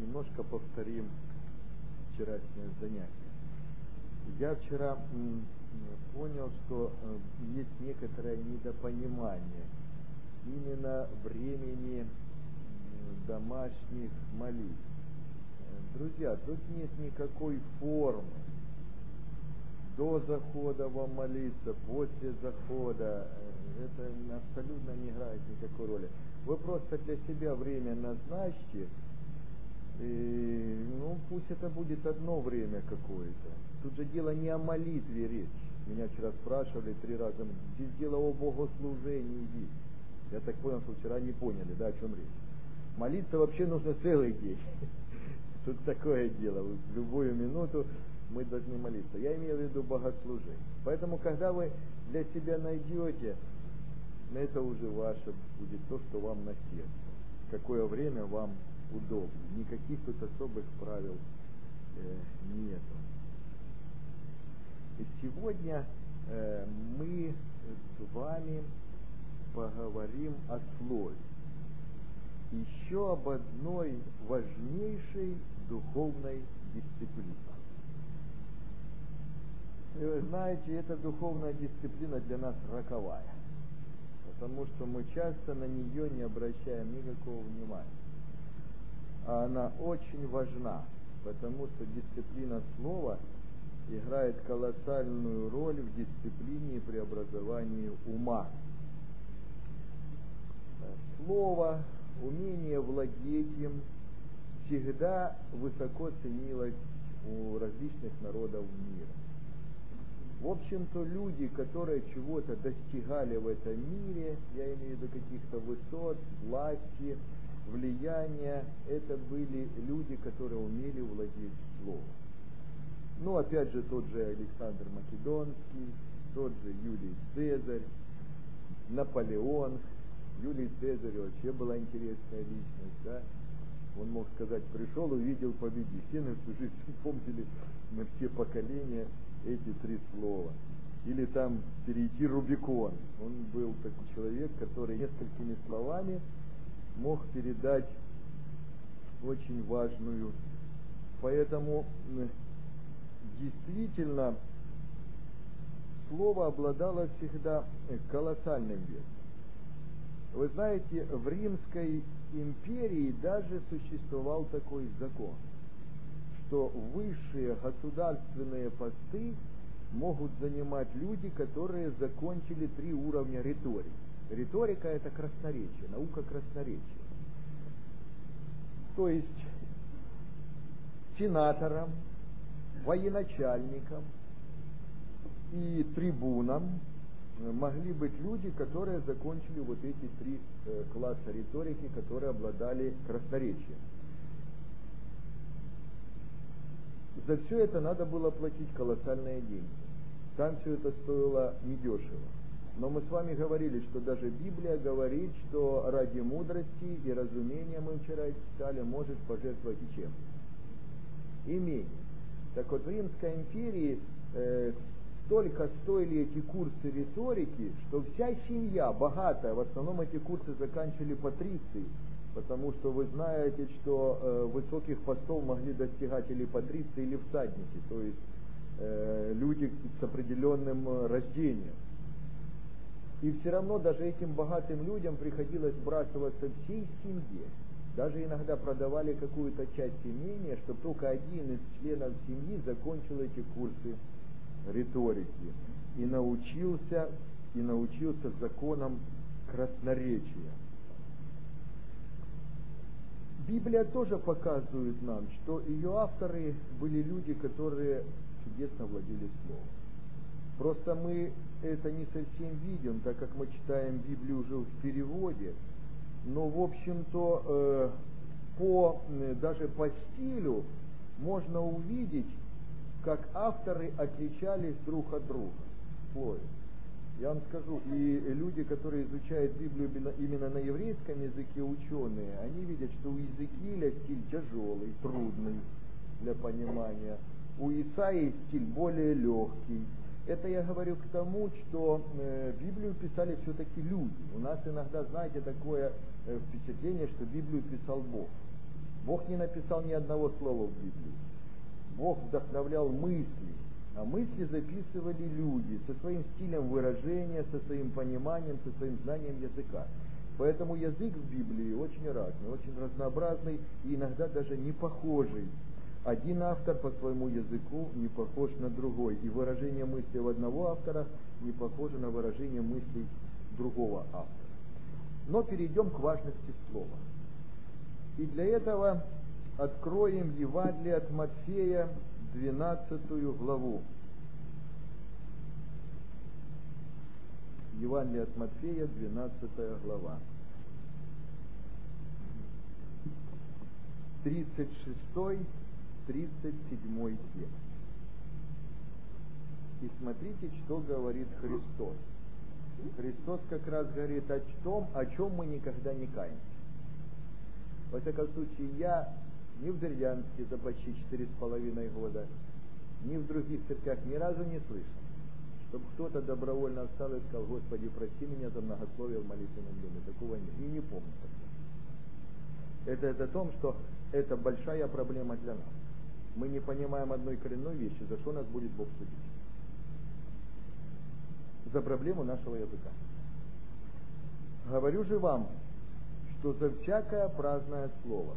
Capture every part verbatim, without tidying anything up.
немножко повторим вчерашнее занятие. Я вчера м, понял, что э, есть некоторое недопонимание именно времени м, домашних молитв. Э, Друзья, тут нет никакой формы. До захода вам молиться, после захода. Э, Это абсолютно не играет никакой роли. Вы просто для себя время назначьте. И, ну, пусть это будет одно время какое-то. Тут же дело не о молитве речь. Меня вчера спрашивали три раза, здесь дело о богослужении. Я так понял, что вчера не поняли, да, о чем речь. Молиться вообще нужно целый день. Тут такое дело, в любую минуту мы должны молиться. Я имею в виду богослужение. Поэтому, когда вы для себя найдете, это уже ваше будет то, что вам на сердце. Какое время вам удобно. Никаких тут особых правил э, нету. И сегодня э, мы с вами поговорим о слове. Еще об одной важнейшей духовной дисциплине. И вы знаете, эта духовная дисциплина для нас роковая, потому что мы часто на нее не обращаем никакого внимания. А она очень важна, потому что дисциплина слова играет колоссальную роль в дисциплине и преобразовании ума. Слово, умение владеть им всегда высоко ценилось у различных народов мира. В общем-то, люди, которые чего-то достигали в этом мире, я имею в виду каких-то высот, власти, влияния, это были люди, которые умели владеть словом. Ну, опять же, тот же Александр Македонский, тот же Юлий Цезарь, Наполеон. Юлий Цезарь вообще была интересная личность, да? Он мог сказать, пришел, увидел, победил. Все на всю жизнь помнили на все поколения эти три слова. Или там перейти Рубикон. Он был такой человек, который несколькими словами мог передать очень важную. Поэтому действительно слово обладало всегда колоссальным весом. Вы знаете, в Римской империи даже существовал такой закон, что высшие государственные посты могут занимать люди, которые закончили три уровня риторики. Риторика — это красноречие, наука красноречия. То есть сенаторам, военачальникам и трибунам могли быть люди, которые закончили вот эти три э, класса риторики, которые обладали красноречием. За все это надо было платить колоссальные деньги. Там все это стоило недешево. Но мы с вами говорили, что даже Библия говорит, что ради мудрости и разумения, мы вчера читали, может пожертвовать и чем? Имением. Так вот, в Римской империи э, столько стоили эти курсы риторики, что вся семья богатая, в основном эти курсы заканчивали патриции, потому что вы знаете, что э, высоких постов могли достигать или патриции, или всадники, то есть э, люди с определенным э, рождением. И все равно даже этим богатым людям приходилось сбрасываться всей семье. Даже иногда продавали какую-то часть имения, чтобы только один из членов семьи закончил эти курсы риторики и научился, и научился законам красноречия. Библия тоже показывает нам, что ее авторы были люди, которые чудесно владели словом. Просто мы это не совсем видим, так как мы читаем Библию уже в переводе, но в общем-то э, по, даже по стилю можно увидеть, как авторы отличались друг от друга. Ой. Я вам скажу, и люди, которые изучают Библию именно на еврейском языке, ученые, они видят, что у Иезекииля стиль тяжелый, трудный для понимания, у Исаии стиль более легкий. Это я говорю к тому, что э, Библию писали все-таки люди. У нас иногда, знаете, такое э, впечатление, что Библию писал Бог. Бог не написал ни одного слова в Библии. Бог вдохновлял мысли, а мысли записывали люди со своим стилем выражения, со своим пониманием, со своим знанием языка. Поэтому язык в Библии очень разный, очень разнообразный и иногда даже не похожий. Один автор по своему языку не похож на другой, и выражение мысли у одного автора не похоже на выражение мыслей другого автора. Но перейдем к важности слова. И для этого откроем Евангелие от Матфея, двенадцатую главу. Евангелие от Матфея, двенадцатая глава. тридцать шестой тридцать седьмой текст. И смотрите, что говорит Христос. Христос как раз говорит о том, о чем мы никогда не каемся. Во всяком случае, я ни в Бердянске за почти четыре с половиной года, ни в других церквях ни разу не слышал, чтобы кто-то добровольно встал и сказал: Господи, прости меня за многословие в молитвенном доме. Такого нет. И не помню такого. Это, это о том, что это большая проблема для нас. Мы не понимаем одной коренной вещи, за что нас будет Бог судить. За проблему нашего языка. Говорю же вам, что за всякое праздное слово.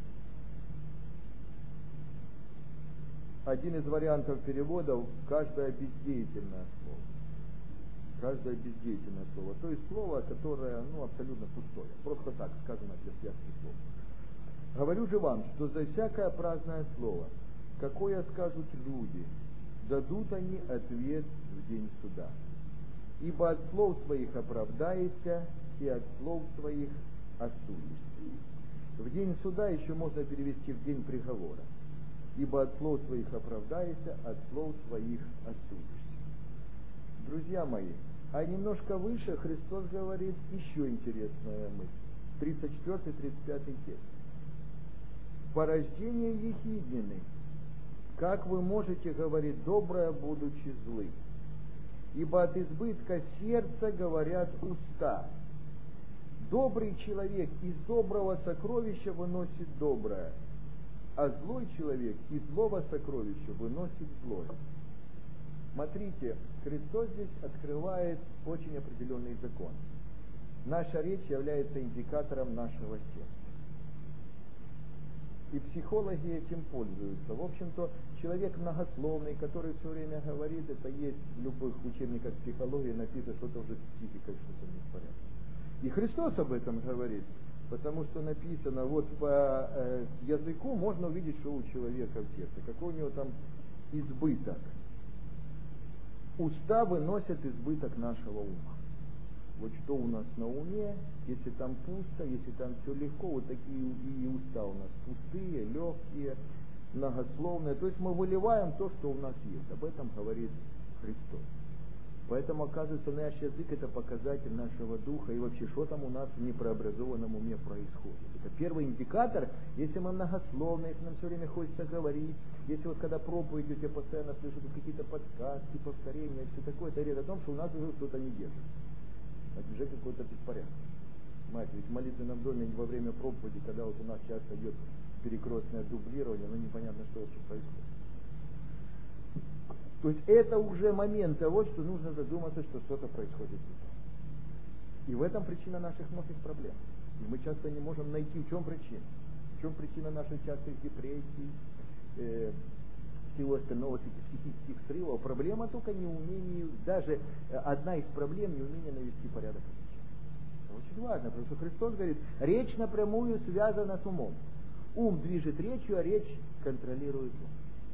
Один из вариантов переводов — каждое бездеятельное слово. Каждое бездеятельное слово. То есть слово, которое ну, абсолютно пустое. Просто так сказано для связки слов. Говорю же вам, что за всякое праздное слово, какое скажут люди, дадут они ответ в день суда. Ибо от слов своих оправдаешься, и от слов своих осудишься. В день суда еще можно перевести в день приговора. Ибо от слов своих оправдаешься, от слов своих осудишься. Друзья мои, а немножко выше Христос говорит еще интересная мысль. тридцать четвёртый тридцать пятый текст. Порождение ехиднины, как вы можете говорить доброе, будучи злы? Ибо от избытка сердца говорят уста. Добрый человек из доброго сокровища выносит доброе, а злой человек из злого сокровища выносит злое. Смотрите, Христос здесь открывает очень определенный закон. Наша речь является индикатором нашего сердца. И психологи этим пользуются. В общем-то, человек многословный, который все время говорит, это есть в любых учебниках психологии написано, что-то уже с психикой, что-то не в порядке. И Христос об этом говорит, потому что написано, вот по э, языку можно увидеть, что у человека в сердце, какой у него там избыток. Уста выносят избыток нашего ума. Вот что у нас на уме, если там пусто, если там все легко, вот такие и уста у нас пустые, легкие, многословные. То есть мы выливаем то, что у нас есть. Об этом говорит Христос. Поэтому, оказывается, наш язык — это показатель нашего духа, и вообще, что там у нас в непреобразованном уме происходит. Это первый индикатор, если мы многословны, если нам все время хочется говорить, если вот когда проповедь идет, я постоянно слышу какие-то подсказки, повторения, все такое, это говорит о том, что у нас уже что-то не держится. Это уже какой-то беспорядок. Понимаете, ведь в молитвенном доме во время проповеди, когда вот у нас часто идет перекрестное дублирование, ну непонятно, что вообще происходит. То есть это уже момент того, что нужно задуматься, что что-то происходит не так. И в этом причина наших многих проблем. И мы часто не можем найти, в чем причина. В чем причина наших частых депрессий, э, всего остального, психических срывов. Проблема только неумение, даже одна из проблем неумение навести порядок в речи. Это очень важно, потому что Христос говорит, речь напрямую связана с умом. Ум движет речью, а речь контролирует ум.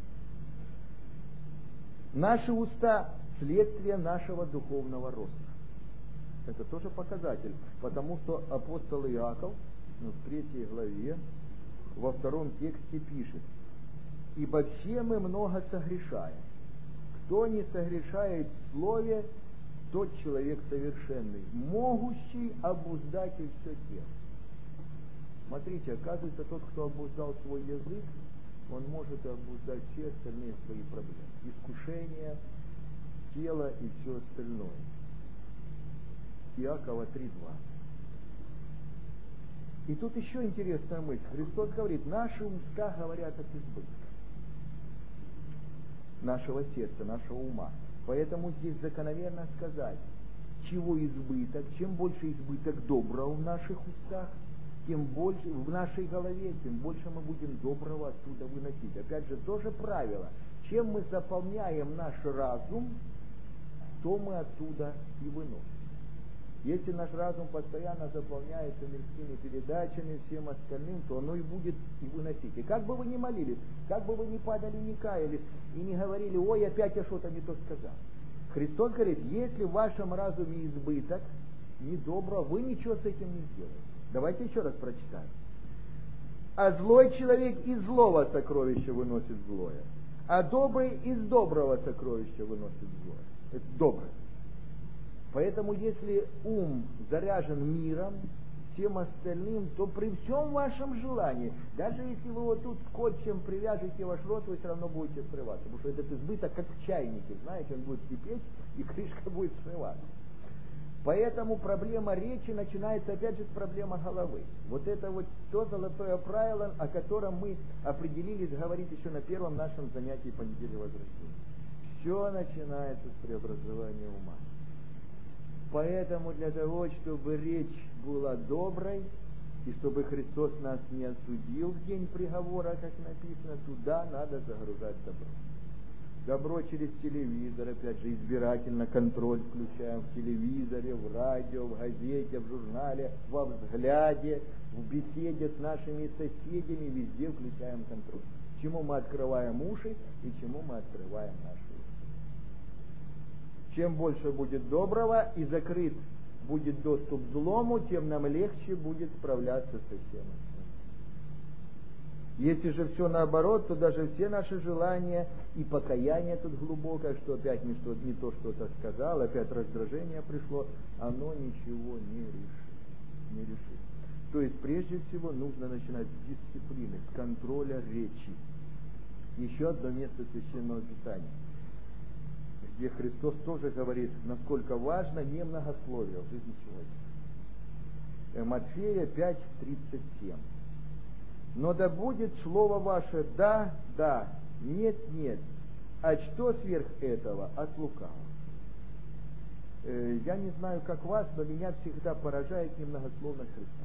Наши уста – следствие нашего духовного роста. Это тоже показатель, потому что апостол Иаков в третьей главе, во втором тексте пишет, «Ибо все мы много согрешаем. Кто не согрешает в слове, тот человек совершенный, могущий обуздать и все тело». Смотрите, оказывается, тот, кто обуздал свой язык, он может обуздать все остальные свои проблемы. Искушения, тело и все остальное. Иакова три два. И тут еще интересная мысль. Христос говорит, наши уста говорят от избытка нашего сердца, нашего ума. Поэтому здесь закономерно сказать, чего избыток, чем больше избыток доброго в наших устах, тем больше в нашей голове, тем больше мы будем доброго оттуда выносить. Опять же, тоже правило. Чем мы заполняем наш разум, то мы оттуда и выносим. Если наш разум постоянно заполняется мирскими передачами, всем остальным, то оно и будет и выносить. И как бы вы ни молились, как бы вы ни падали, ни каялись, и не говорили, ой, опять я что-то не то сказал. Христос говорит, если в вашем разуме избыток недобро, вы ничего с этим не сделаете. Давайте еще раз прочитаем. А злой человек из злого сокровища выносит злое, а добрый из доброго сокровища выносит злое. Это доброе. Поэтому, если ум заряжен миром, всем остальным, то при всем вашем желании, даже если вы вот тут скотчем привяжете ваш рот, вы все равно будете срываться. Потому что этот избыток, как в чайнике, знаете, он будет кипеть, и крышка будет срываться. Поэтому проблема речи начинается опять же с проблемы головы. Вот это вот то золотое правило, о котором мы определились говорить еще на первом нашем занятии по неделе возрождения. Все начинается с преобразования ума. Поэтому для того, чтобы речь была доброй, и чтобы Христос нас не осудил в день приговора, как написано, туда надо загружать добро. Добро через телевизор, опять же, избирательно контроль включаем в телевизоре, в радио, в газете, в журнале, во взгляде, в беседе с нашими соседями, везде включаем контроль. Чему мы открываем уши и чему мы открываем наши уши. Чем больше будет доброго и закрыт будет доступ к злому, тем нам легче будет справляться со всем. Если же все наоборот, то даже все наши желания и покаяние тут глубокое, что опять не, что, не то что-то сказал, опять раздражение пришло, оно ничего не решит, не решит. То есть прежде всего нужно начинать с дисциплины, с контроля речи. Еще одно место Священного Писания, где Христос тоже говорит, насколько важно не многословие в жизни человека. Матфея пять тридцать семь. Но да будет слово ваше да, да, нет, нет, а что сверх этого от лукавого. Э, я не знаю, как вас, но меня всегда поражает немногословность Христа.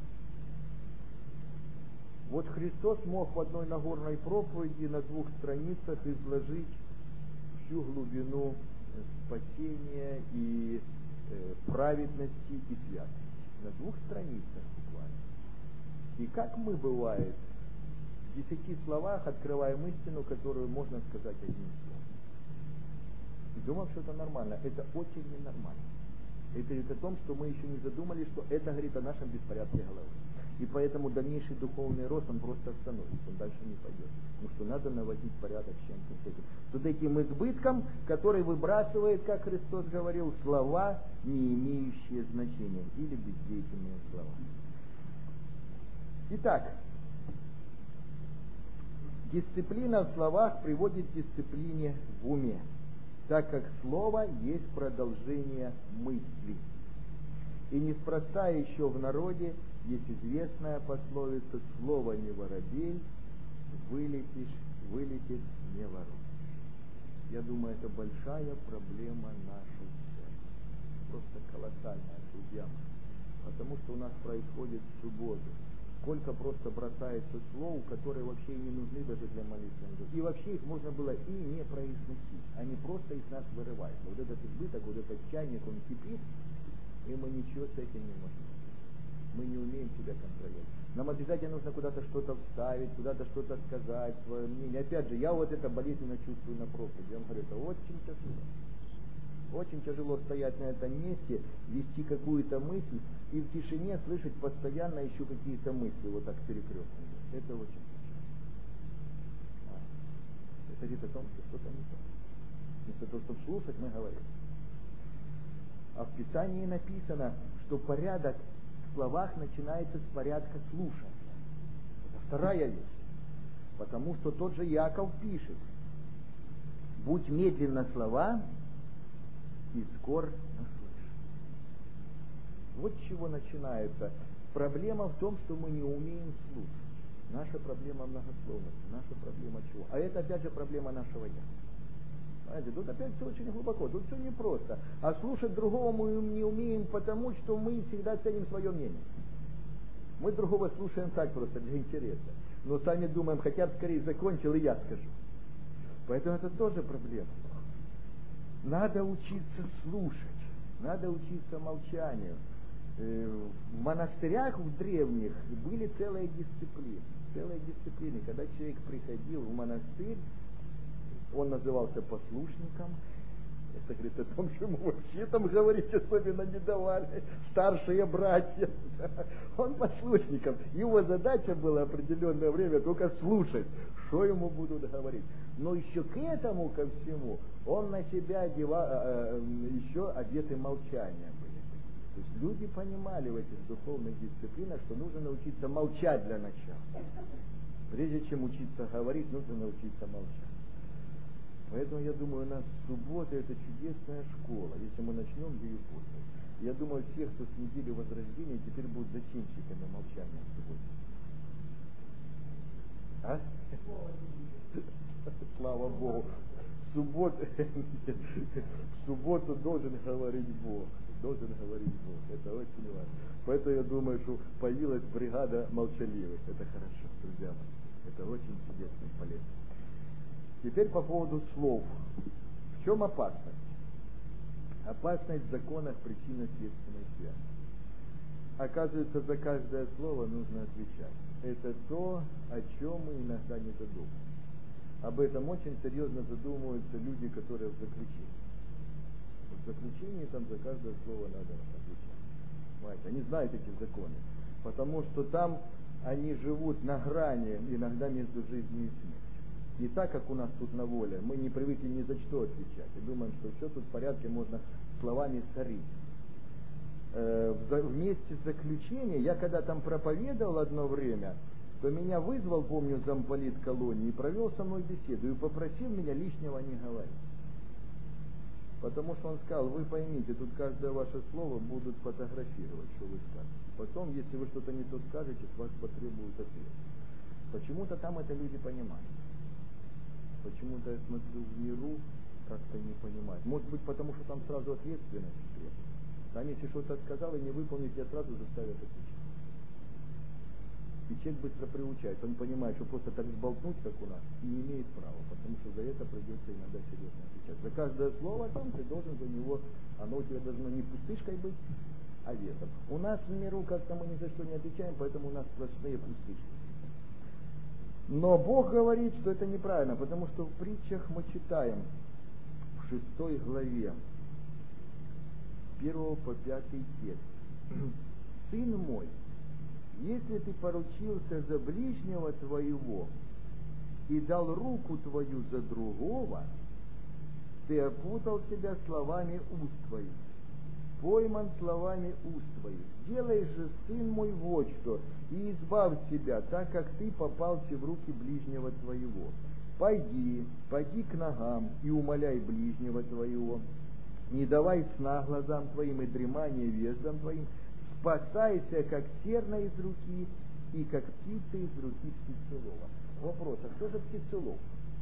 Вот Христос мог в одной Нагорной проповеди на двух страницах изложить всю глубину спасения и э, праведности и святости. На двух страницах буквально. И как мы, бывает, в десяти словах открываем истину, которую можно сказать одним словом. И думал, что это нормально. Это очень ненормально. Это говорит о том, что мы еще не задумали, что это говорит о нашем беспорядке головы. И поэтому дальнейший духовный рост, он просто остановится, он дальше не пойдет. Потому что надо наводить порядок с чем-то с этим. С этим избытком, который выбрасывает, как Христос говорил, слова, не имеющие значения, или бездеятельные слова. Итак, дисциплина в словах приводит к дисциплине в уме, так как слово есть продолжение мысли. И неспроста еще в народе есть известная пословица «Слово не воробей, вылетишь, вылетит не воробей». Я думаю, это большая проблема нашей церкви. Просто колоссальная, друзья мои. Потому что у нас происходит в субботу. Сколько просто бросается слов, которые вообще не нужны даже для молитвы. И вообще их можно было и не произносить. Они просто из нас вырываются. Вот этот избыток, вот этот чайник, он кипит, и мы ничего с этим не можем. Мы не умеем себя контролировать. Нам обязательно нужно куда-то что-то вставить, куда-то что-то сказать, свое мнение. Опять же, я вот это болезненно чувствую на проповеди. Я вам говорю, это очень тяжело. Очень тяжело стоять на этом месте, вести какую-то мысль и в тишине слышать постоянно еще какие-то мысли, вот так перекрестно. Это очень тяжело. Это говорит о том, что что-то не то. Вместо того, чтобы слушать, мы говорим. А в Писании написано, что порядок в словах начинается с порядка слушания. Это вторая вещь. Потому что тот же Иаков пишет: будь медлен на слова и скор на слышание. Вот с чего начинается Проблема в том, что мы не умеем слушать. Наша проблема многословности, наша проблема чего? А это опять же проблема нашего «я». Знаете, тут опять все очень глубоко, тут все непросто. А слушать другого мы не умеем, потому что мы всегда ценим свое мнение. Мы другого слушаем так просто, для интереса. Но сами думаем, хотя бы скорее закончил, и я скажу. Поэтому это тоже проблема. Надо учиться слушать, надо учиться молчанию. В монастырях в древних были целые дисциплины. Целые дисциплины. Когда человек приходил в монастырь, он назывался послушником. Это говорит о том, что ему вообще там говорить особенно не давали. Старшие братья. Он послушником. Его задача была определенное время только слушать, что ему будут говорить. Но еще к этому, ко всему, он на себя одевал, еще одеты молчанием. То есть люди понимали в этих духовных дисциплинах, что нужно научиться молчать для начала. Прежде чем учиться говорить, нужно научиться молчать. Поэтому я думаю, у нас суббота это чудесная школа, если мы начнем ею пользоваться. Я думаю, все, кто с недели Возрождения, теперь будут зачинщиками молчания в субботе. А? Слава Богу. В субботу, в субботу должен говорить Бог. Должен говорить Бог. Это очень важно. Поэтому я думаю, что появилась бригада молчаливых. Это хорошо, друзья мои. Это очень чудесно и полезно. Теперь по поводу слов. В чем опасность? Опасность в законах причинно-следственной связи. Оказывается, за каждое слово нужно отвечать. Это то, о чем мы иногда не задумываемся. Об этом очень серьезно задумываются люди, которые в заключении. В заключении там за каждое слово надо отвечать. Понимаете? Они знают эти законы, потому что там они живут на грани иногда между жизнью и смертью. Не так, как у нас тут на воле. Мы не привыкли ни за что отвечать. И думаем, что все тут в порядке, можно словами царить. Э, в месте заключения, я когда там проповедовал одно время, то меня вызвал, помню, замполит колонии и провел со мной беседу и попросил меня лишнего не говорить. Потому что он сказал, вы поймите, тут каждое ваше слово будут фотографировать, что вы скажете. Потом, если вы что-то не то скажете, с вас потребуют ответ. Почему-то там это люди понимают. Почему-то, я смотрю, в миру как-то не понимают. Может быть, потому что там сразу ответственность требует. Там, если что-то сказал и не выполнил, тебя сразу заставят отвечать. И человек быстро приучается. Он понимает, что просто так сболтнуть, как у нас, не имеет права, потому что за это придется иногда серьезно отвечать. За каждое слово там ты должен за него, оно у тебя должно не пустышкой быть, а весом. У нас в миру как-то мы ни за что не отвечаем, поэтому у нас сплошные пустышки. Но Бог говорит, что это неправильно, потому что в притчах мы читаем в шестой главе, с первого по пятый текст. Сын мой, если ты поручился за ближнего твоего и дал руку твою за другого, ты опутал себя словами уст твоих, пойман словами уст твоих. Делай же, сын мой, вот что, и избавь себя, так как ты попался в руки ближнего твоего. Пойди, пойди к ногам и умоляй ближнего твоего. Не давай сна глазам твоим и дремания вездам твоим. Спасайся, как серна из руки, и как птица из руки птицелова. Вопрос, а кто же птицелов?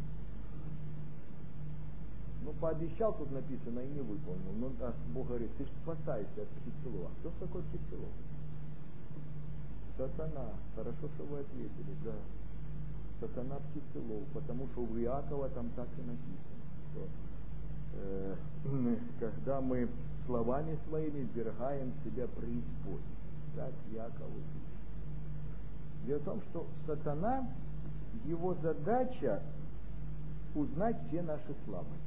Ну, пообещал, тут написано, и не выполнил. Но а Бог говорит, ты же спасайся от птицелова. Кто такой птицелов? Сатана. Хорошо, что вы ответили, да. Сатана птицелов, потому что у Иакова там так и написано, что э, когда мы словами своими ввергаем себя преисподней. Так Иаков пишет. Дело в том, что сатана, его задача узнать все наши слабости.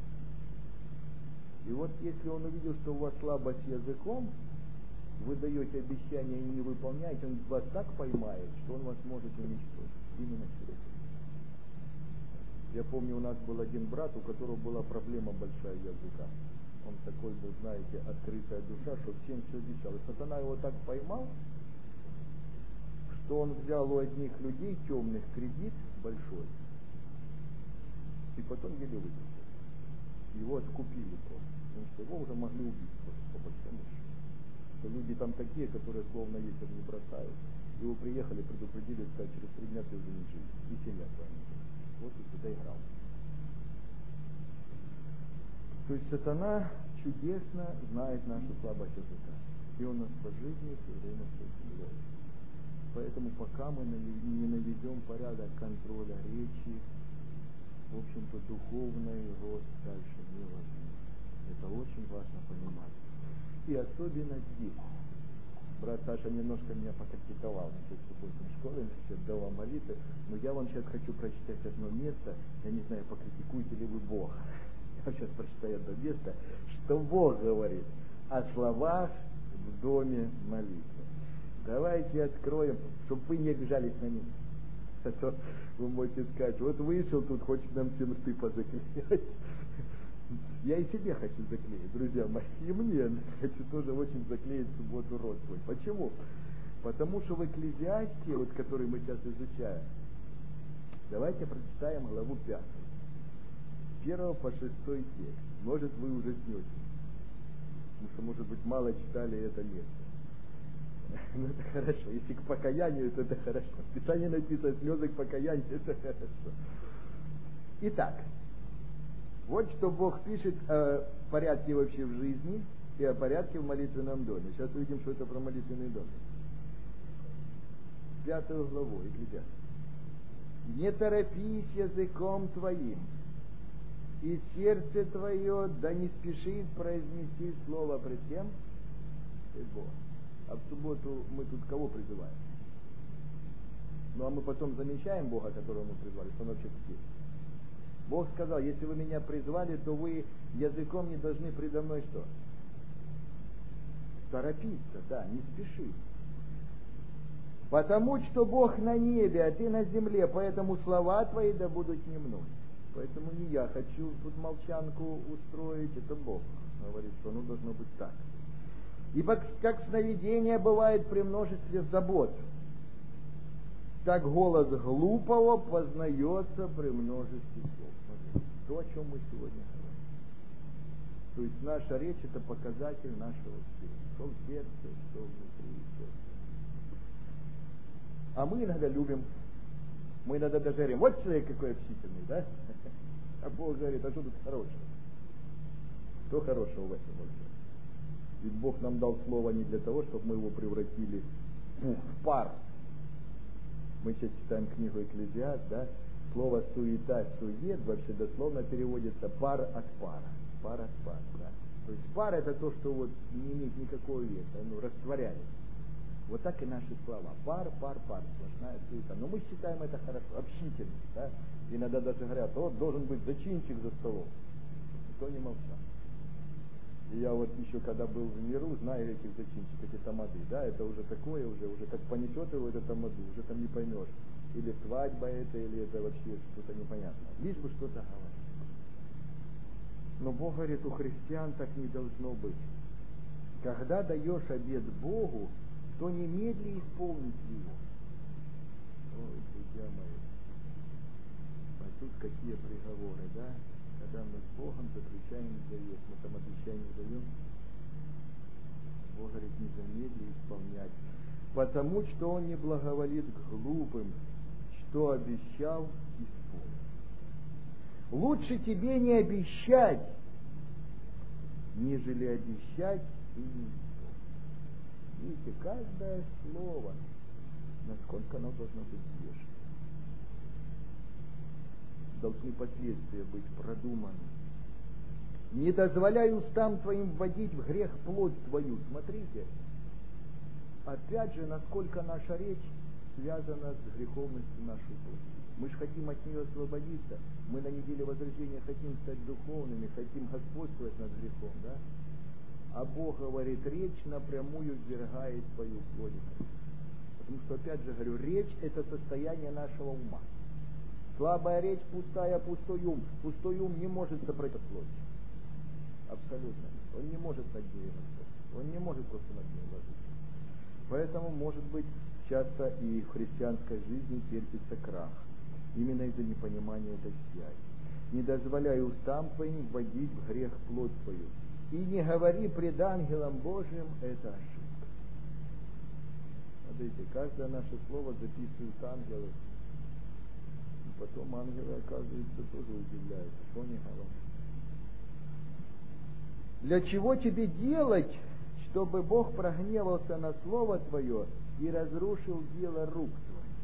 И вот если он увидел, что у вас слабость языком, вы даете обещание и не выполняете, он вас так поймает, что он вас может уничтожить. Именно через это. Я помню, у нас был один брат, у которого была проблема большая языка. Он такой был, знаете, открытая душа, что всем все обещал. И сатана его так поймал, что он взял у одних людей темных кредит большой, и потом еле выплатил. Его откупили просто, потому что его уже могли убить просто, по большому счету. что люди там такие, которые словно ветер не бросают. Его приехали, предупредили, сказать, через три дня ты уже не жив. И семья твоя. Вот и ты доиграл. То есть сатана чудесно знает нашу слабость языка. И он нас по жизни все время с этим ловит. Поэтому пока мы не наведем порядок контроля речи, в общем-то, духовный рост дальше невозможен. Это очень важно понимать. И особенно здесь. Брат Саша немножко меня покритиковал насчет субботней школы, насчет дома молитвы, но я вам сейчас хочу прочитать одно место, я не знаю, покритикуете ли вы Бога. Я вам сейчас прочитаю одно место, что Бог говорит о словах в доме молитвы. Давайте откроем, чтобы вы не обижались на них. А то вы можете сказать, вот вышел тут, хочет нам всем рты позаклеить. Я и себе хочу заклеить, друзья мои, и мне хочу тоже очень заклеить в субботу рот свой. Почему? Потому что в Экклезиасте, вот который мы сейчас изучаем, давайте прочитаем главу пятую, первого по шестой текст. Может, вы ужаснетесь, потому что, может быть, мало читали это место. Ну, это хорошо. Если к покаянию, то это хорошо. В Писании написано, слезы к покаянию, это хорошо. Итак, вот что Бог пишет о порядке вообще в жизни и о порядке в молитвенном доме. Сейчас увидим, что это про молитвенный дом. Пятую главу Экклезиаста. «Не торопись языком твоим, и сердце твое да не спешит произнести слово пред тем, пред Богом». А в субботу мы тут кого призываем? Ну а мы потом замечаем Бога, которого мы призвали, что Он вообще где? Бог сказал, если вы меня призвали, то вы языком не должны предо мной что? Торопиться, да, не спешить. Потому что Бог на небе, а ты на земле, поэтому слова твои да будут не мной. Поэтому не я хочу тут молчанку устроить, это Бог говорит, что оно должно быть так. Ибо как сновидение бывает при множестве забот, так голос глупого познается при множестве слов. Смотрите, то, о чем мы сегодня говорим. То есть наша речь — это показатель нашего сердца. Что в сердце, что внутри сердца. А мы иногда любим, мы иногда даже говорим, вот человек какой общительный, да? А Бог говорит, а что тут хорошего? Что хорошего в этом вообще? Ведь Бог нам дал слово не для того, чтобы мы его превратили в пар. Мы сейчас читаем книгу Экклезиаст, да? Слово суета, сует вообще дословно переводится пар от пара. Пар от пара, да. То есть пар — это то, что вот не имеет никакого веса, оно растворяется. Вот так и наши слова. Пар, пар, пар, сплошная суета. Но мы считаем это хорошо, общительность, да? Иногда даже говорят, вот должен быть зачинчик за столом. Никто не молчал. И я вот еще когда был в миру, знаю этих зачинщиков, эти тамады, да, это уже такое, уже, уже как понесет его это тамаду, уже там не поймешь, или свадьба это, или это вообще что-то непонятное, лишь бы что-то говорить. Но Бог говорит, у христиан так не должно быть. Когда даешь обет Богу, то немедли исполнить его. Ой, друзья мои, а тут какие приговоры, да? Когда мы с Богом заключаем завет, мы там обещание даем, Бог говорит, не замедли исполнять, потому что Он не благоволит к глупым, что обещал, исполнить. Лучше тебе не обещать, нежели обещать и не исполнить. Видите, каждое слово, насколько оно должно быть взвешено. Должны последствия быть продуманы. Не дозволяй устам твоим вводить в грех плоть твою. Смотрите, опять же, насколько наша речь связана с греховностью нашей плоти. Мы же хотим от нее освободиться. Мы на неделе возрождения хотим стать духовными, хотим господствовать над грехом, да? А Бог говорит, речь напрямую ввергает твою плоть. Потому что, опять же говорю, речь — это состояние нашего ума. Слабая речь, пустая, пустой ум. Пустой ум не может собрать плоть. Абсолютно. Он не может над ней расстаться. Он не может просто над ней ложиться. Поэтому, может быть, часто и в христианской жизни терпится крах. Именно из-за непонимания этой связи. Не дозволяй устам твоим вводить в грех плоть твою. И не говори пред ангелом Божьим, это ошибка. Смотрите, каждое наше слово записывают ангелы. И потом ангелы, оказывается, тоже удивляются, что они говорят. Для чего тебе делать, чтобы Бог прогневался на слово твое и разрушил дело рук твоих?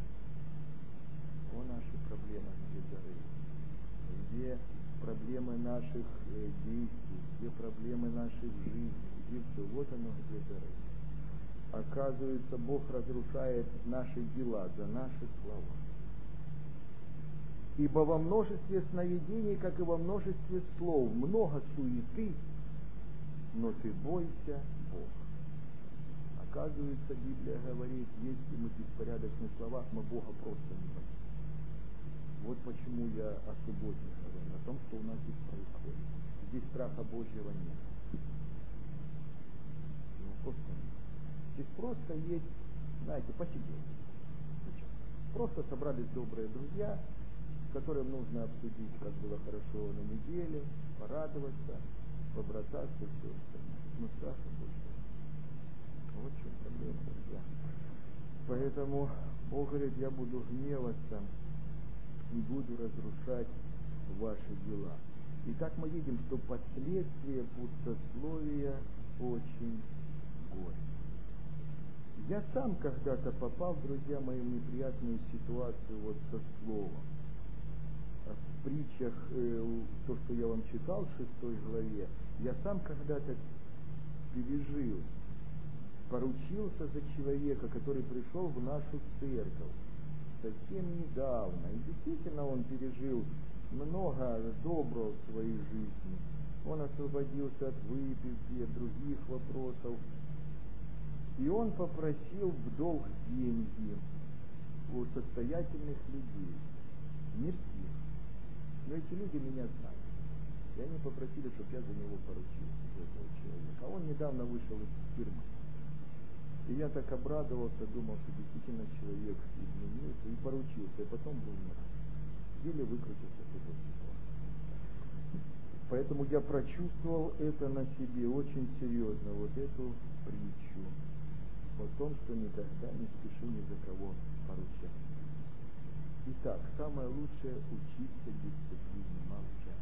О, наши проблемы, где зарыты. Где проблемы наших э, действий, где проблемы нашей жизни, где все. Вот оно где зарыто. Оказывается, Бог разрушает наши дела за наши слова. Ибо во множестве сновидений, как и во множестве слов, много суеты, но ты бойся Бога. Оказывается, Библия говорит, если мы беспорядочны в словах, мы Бога просто не боимся. Вот почему я о субботе говорю, о том, что у нас здесь происходит. Здесь страха Божьего нет. Ну, просто нет. Здесь просто есть, знаете, посидеть. Просто собрались добрые друзья, с которым нужно обсудить, как было хорошо на неделе, порадоваться, побрататься, все остальное. Но страха Божьего. Вот в чем проблема, друзья. Поэтому Бог говорит, я буду гневаться и буду разрушать ваши дела. Итак, мы видим, что последствия пустословия очень горькие. Я сам когда-то попал, друзья мои, в неприятную ситуацию вот со словом. В притчах, э, то, что я вам читал в шестой главе, я сам когда-то пережил, поручился за человека, который пришел в нашу церковь совсем недавно. И действительно он пережил много доброго в своей жизни. Он освободился от выпивки, от других вопросов. И он попросил в долг деньги у состоятельных людей, мирских. Но эти люди меня знают. И они попросили, чтобы я за него поручился, за этого человека. А он недавно вышел из тюрьмы. И я так обрадовался, думал, что действительно человек изменился, и поручился, и потом был мир. Еле выкрутился с этой ситуации. Поэтому я прочувствовал это на себе очень серьезно, вот эту притчу о том, что никогда не спеши ни за кого поручать. Итак, самое лучшее — учиться дисциплине, молчать.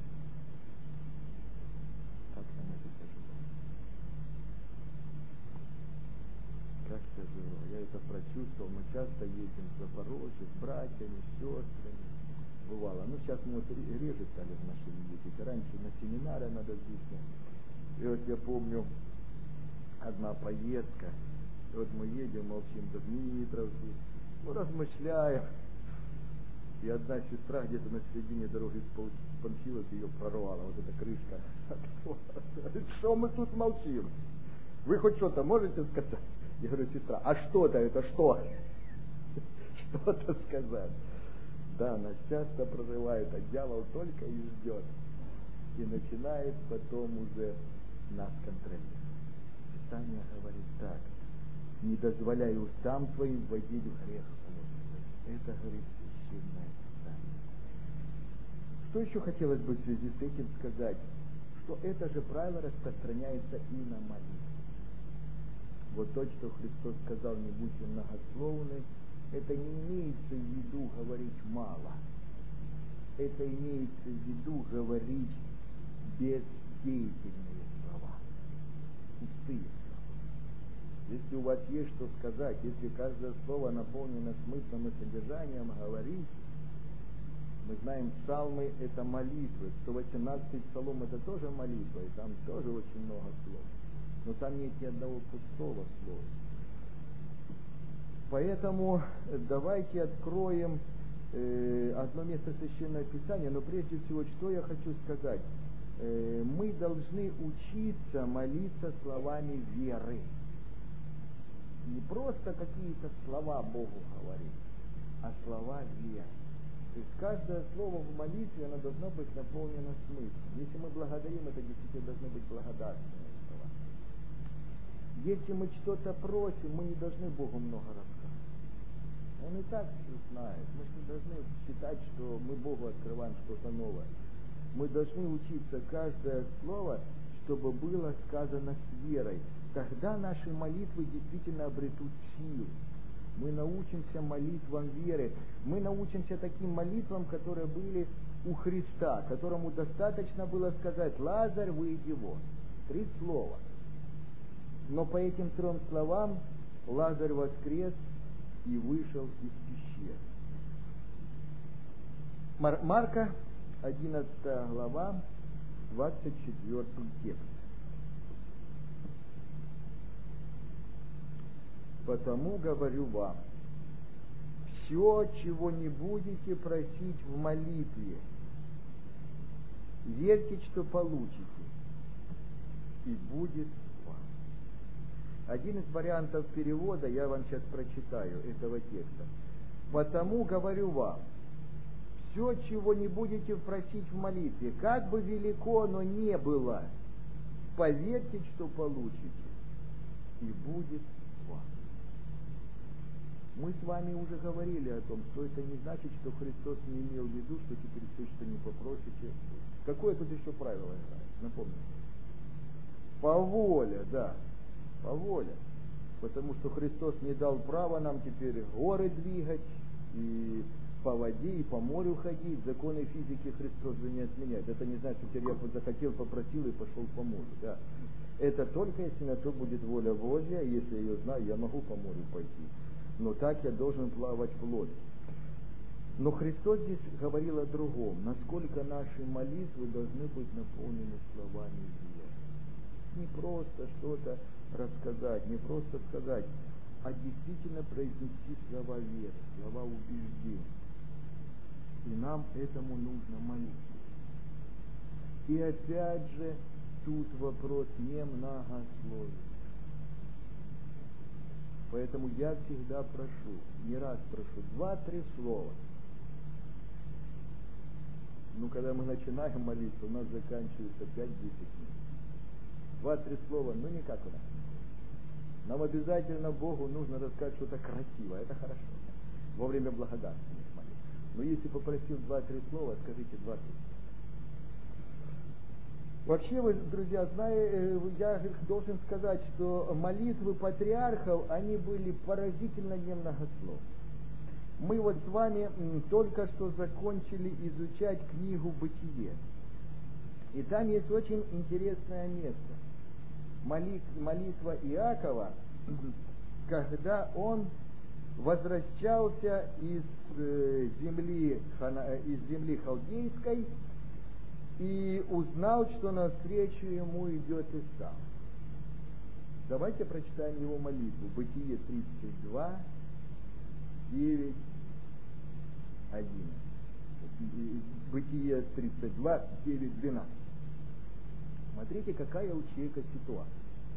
Как нам это тяжело? Как тяжело. Я это прочувствовал. Мы часто едем в Запорожье с братьями, с сестрами. Бывало. Ну, сейчас мы вот реже стали в машине ездить. Раньше на семинары надо ездить. И вот я помню, одна поездка. И вот мы едем, молчим до Дмитровки, ну, размышляем. И одна сестра где-то на середине дороги спончилась, ее прорвала, вот эта крышка. Что мы тут молчим? Вы хоть что-то можете сказать? Я говорю, сестра, а что-то это что? Что-то сказать. Да, нас часто прорывает, а дьявол только и ждет. И начинает потом уже нас контролировать. Писание говорит так: не дозволяй устам твоим вводить в грех плоть. Это, говорит, священное Писание. Что еще хотелось бы в связи с этим сказать? Что это же правило распространяется и на молитву. Вот то, что Христос сказал, не будьте многословны, это не имеется в виду говорить мало. Это имеется в виду говорить бездеятельные слова, пустые слова. Если у вас есть что сказать, если каждое слово наполнено смыслом и содержанием, говорите. Мы знаем, псалмы — это молитвы. сто восемнадцатый псалом — это тоже молитва, и там тоже очень много слов. Но там нет ни одного пустого слова. Поэтому давайте откроем э, одно место Священного Писания, но прежде всего, что я хочу сказать. Э, мы должны учиться молиться словами веры. Не просто какие-то слова Богу говорить, а слова веры. То есть каждое слово в молитве, оно должно быть наполнено смыслом. Если мы благодарим, это действительно должны быть благодарственные слова. Если мы что-то просим, мы не должны Богу много рассказывать. Он и так все знает. Мы же не должны считать, что мы Богу открываем что-то новое. Мы должны учиться каждое слово, чтобы было сказано с верой. тогда наши молитвы действительно обретут силу. Мы научимся молитвам веры. Мы научимся таким молитвам, которые были у Христа, которому достаточно было сказать: «Лазарь, выйди вон». Три слова. Но по этим трем словам Лазарь воскрес и вышел из пещеры. Мар- Марка, одиннадцатая глава, двадцать четвёртый текст. «Потому говорю вам, все, чего не будете просить в молитве, верьте, что получите, и будет вам». Один из вариантов перевода я вам сейчас прочитаю этого текста. «Потому говорю вам, все, чего не будете просить в молитве, как бы велико оно не было, поверьте, что получите, и будет вам». Мы с вами уже говорили о том, что это не значит, что Христос не имел в виду, что теперь все, что не попросите. Какое тут еще правило играет? Напомните. По воле, да, по воле. Потому что Христос не дал права нам теперь горы двигать, и по воде, и по морю ходить. Законы физики Христос же не отменяет. Это не значит, что теперь я захотел, попросил и пошел по морю. Да. Это только если на то будет воля Божья, и если я ее знаю, я могу по морю пойти. Но так я должен плавать в лодке. Но Христос здесь говорил о другом. Насколько наши молитвы должны быть наполнены словами веры. Не просто что-то рассказать, не просто сказать, а действительно произнести слова веры, слова убеждения. И нам этому нужно молиться. И опять же, тут вопрос не многословия. Поэтому я всегда прошу, не раз прошу, два-три слова. Ну, когда мы начинаем молиться, у нас заканчивается пять-десять минут. Два-три слова, ну никак у нас. Нам обязательно Богу нужно рассказать что-то красивое, это хорошо. Во время благодарственных молитв. Но если попросил два-три слова, скажите два-три слова. Вообще, вы, друзья, знаете, я должен сказать, что молитвы патриархов, они были поразительно немногословны. Мы вот с вами только что закончили изучать книгу «Бытие». И там есть очень интересное место. Молитва Иакова, когда он возвращался из земли, из земли халдейской, и узнал, что навстречу ему идет Исав. Давайте прочитаем его молитву. Бытие тридцать два, девять, одиннадцать. Бытие тридцать два, девять, двенадцать. Смотрите, какая у человека ситуация.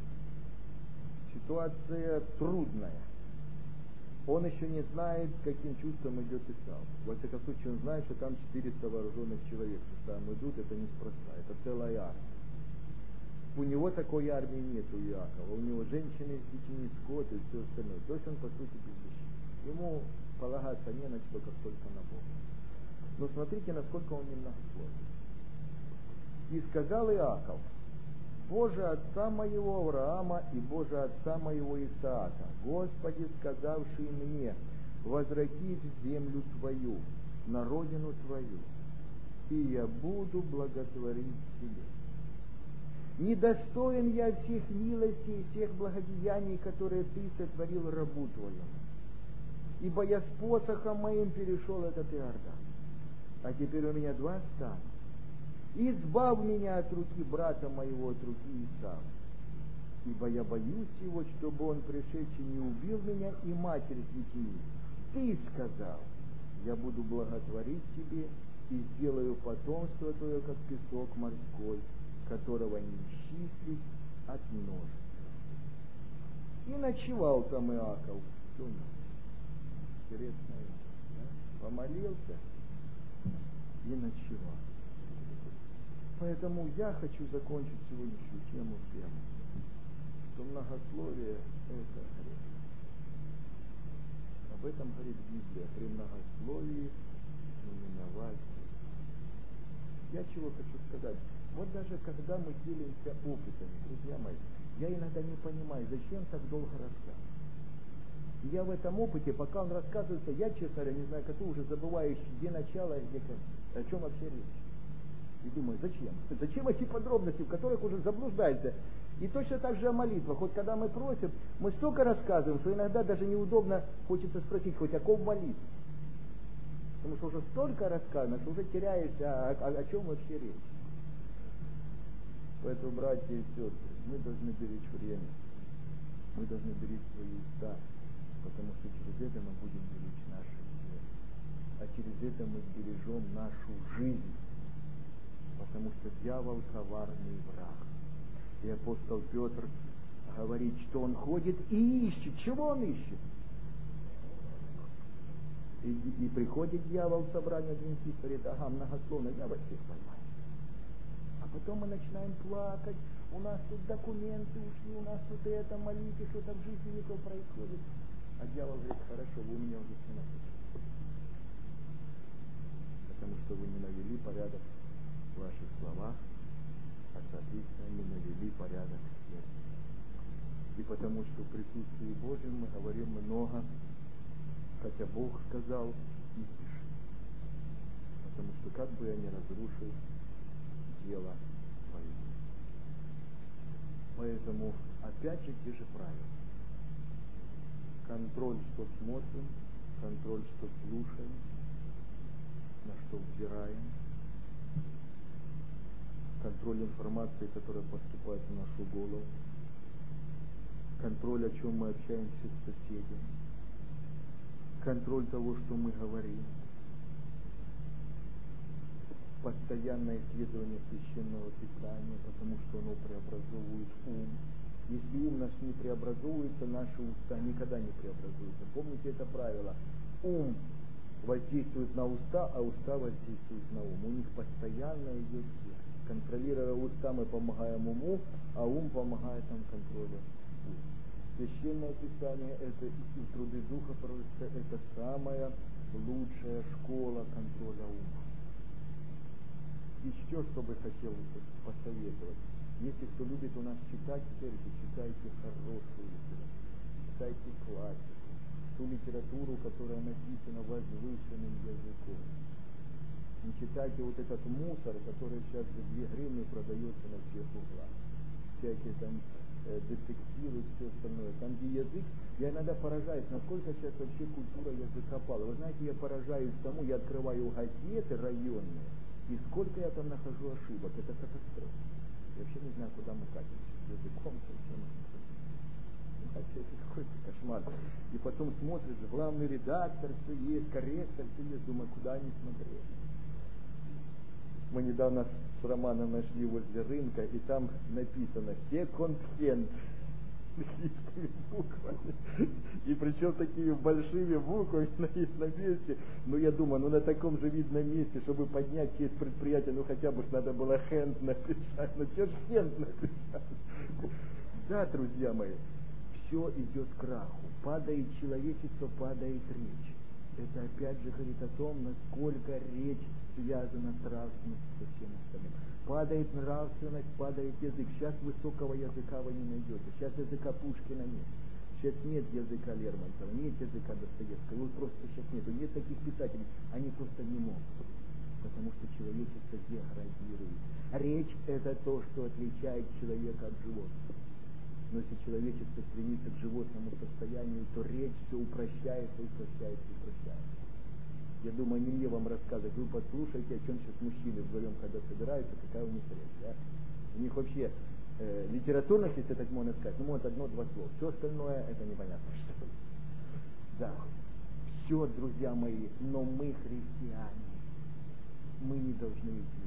Ситуация трудная. Он еще не знает, каким чувством идет Исав. Во всяком случае, он знает, что там четыреста вооруженных человек с Исавом идут, это неспроста, это целая армия. У него такой армии нет, у Иакова. У него женщины с детьми, скот и все остальное. То есть он, по сути, беззащитен. Ему полагаться не на что, как только на Бога. Но смотрите, насколько он немногословен. «И сказал Иаков: Боже отца моего Авраама и Боже отца моего Исаака, Господи, сказавший мне: возвратись в землю Твою, на родину Твою, и я буду благотворить Тебе. Недостоин я всех милостей и всех благодеяний, которые Ты сотворил рабу Твоему, ибо я с посохом моим перешел этот Иордан, а теперь у меня два стана. Избавь меня от руки брата моего, от руки Исава, ибо я боюсь его, чтобы он, пришедший, не убил меня и матерь с детьми. Ты сказал: я буду благотворить тебе и сделаю потомство твое, как песок морской, которого не исчислить от множества. И ночевал там Иаков всю ночь». Интересная вещь, да? Помолился и ночевал. Поэтому я хочу закончить сегодняшнюю тему тем, что многословие – это грех. Об этом говорит Библия: при многословии не миновать. Я чего хочу сказать? Вот даже когда мы делимся опытами, друзья мои, Я иногда не понимаю, зачем так долго рассказывать. И я в этом опыте, пока он рассказывается, я, честно говоря, не знаю, как вы, уже забывающий, где начало и где конец. О чем вообще речь. И думаю, зачем? Зачем эти подробности, в которых уже заблуждаешься? И точно так же о молитвах. Вот когда мы просим, мы столько рассказываем, что иногда даже неудобно, хочется спросить, хоть о ком молитве. Потому что уже столько рассказано, что уже теряешься, о, о, о чем вообще речь. Поэтому, братья и сестры, мы должны беречь время. Мы должны беречь свои уста. Потому что через это мы будем беречь наше сердце. А через это мы бережем нашу жизнь. Потому что дьявол коварный враг. И апостол Петр говорит, что он ходит и ищет. Чего он ищет? И, и приходит дьявол в собрание адвентистов, говорит, ага, многословно, я вас всех поймаю. А потом мы начинаем плакать, у нас тут документы ушли, у нас тут это, молитесь, что-то в жизни не то происходит. А дьявол говорит, хорошо, вы у меня уже все написали. Потому что вы не навели порядок в ваших словах, а соответственно не навели порядок в сердце. И потому что в присутствии Божьем мы говорим много, хотя Бог сказал, и пиши. Потому что как бы я ни разрушил дело твое. Поэтому опять же те же правила. Контроль, что смотрим, контроль, что слушаем, на что взираем, контроль информации, которая поступает в нашу голову, контроль, о чем мы общаемся с соседями, контроль того, что мы говорим, постоянное исследование священного писания, потому что оно преобразовывает ум. Если ум наш не преобразуется, наши уста никогда не преобразуются. Помните это правило? Ум воздействует на уста, а уста воздействуют на ум. У них постоянно идет связь. Контролируя уста, мы помогаем уму, а ум помогает нам контролировать ум. Священное Писание это и труды Духа Пророчества, это самая лучшая школа контроля ума. Еще что бы хотел посоветовать. Если кто любит у нас читать в церкви, читайте хорошую литературу, читайте классику, ту литературу, которая написана возвышенным языком. Не читайте вот этот мусор, который сейчас за две гривны продается на всех углах. Всякие там э, детективы, все остальное. Там, где язык, я иногда поражаюсь, насколько сейчас вообще культура языка пала. Вы знаете, я поражаюсь тому, я открываю газеты районные, и сколько я там нахожу ошибок. Это катастрофа. Я вообще не знаю, куда мы катимся. Языком совсем. Это какой-то кошмар. И потом смотришь, главный редактор, все есть, корректор, все есть. Думаю, куда они смотрели. Мы недавно с Романом нашли возле рынка, и там написано «секонд-хенд» английскими буквами. И причем такими большими буквами на месте. Ну, я думаю, ну на таком же видном месте, чтобы поднять честь предприятия, ну хотя бы надо было «хенд» написать. Ну, что ж «хенд» написать? Да, друзья мои, все идет к краху. Падает человечество, падает речь. Это опять же говорит о том, насколько речь связана с нравственностью со всем остальным. Падает нравственность, падает язык. Сейчас высокого языка вы не найдете. Сейчас языка Пушкина нет. Сейчас нет языка Лермонтова, нет языка Достоевского. Его просто сейчас нету. Нет таких писателей. Они просто не могут. Потому что человечество деградирует. Речь – это то, что отличает человека от животного. Но если человечество стремится к животному состоянию, то речь все упрощается, упрощается, упрощается. Я думаю, не мне вам рассказывать. Вы послушайте, о чем сейчас мужчины вдвоем, когда собираются, какая у них речь. Да? У них вообще э, литературность, если так можно сказать, ну, может, одно-два слова. Все остальное, это непонятно что. Да. Все, друзья мои, но мы христиане. Мы не должны идти.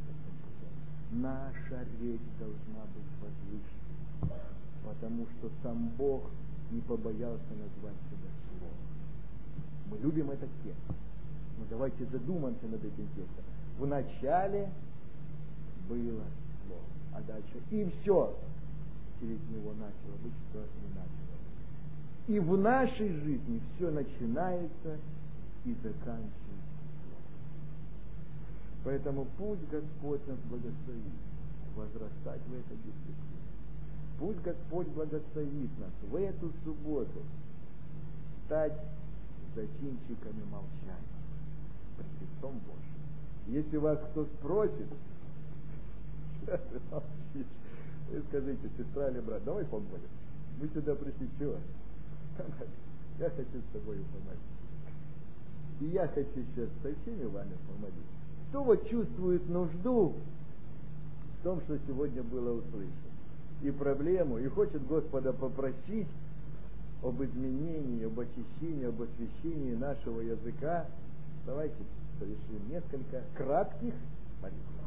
Наша речь должна быть возвышена. Потому что сам Бог не побоялся назвать себя словом. Мы любим этот текст. Но давайте задумаемся над этим текстом. В начале было слово. А дальше и все через него начало быть, что не начало. И в нашей жизни все начинается и заканчивается словом. Поэтому пусть Господь нас благословит возрастать в этой дисциплине. пусть Господь благословит нас в эту субботу стать зачинщиками молчания пред лицом Божьим. Если вас кто спросит, что ты молчишь, вы скажите: сестра или брат, давай помолимся. Мы сюда пришли чего? Я хочу с тобой помолиться. И я хочу сейчас со всеми вами помолиться. Кто вот чувствует нужду в том, что сегодня было услышано, и проблему, и хочет Господа попросить об изменении, об очищении, об освящении нашего языка, давайте совершим несколько кратких молитв.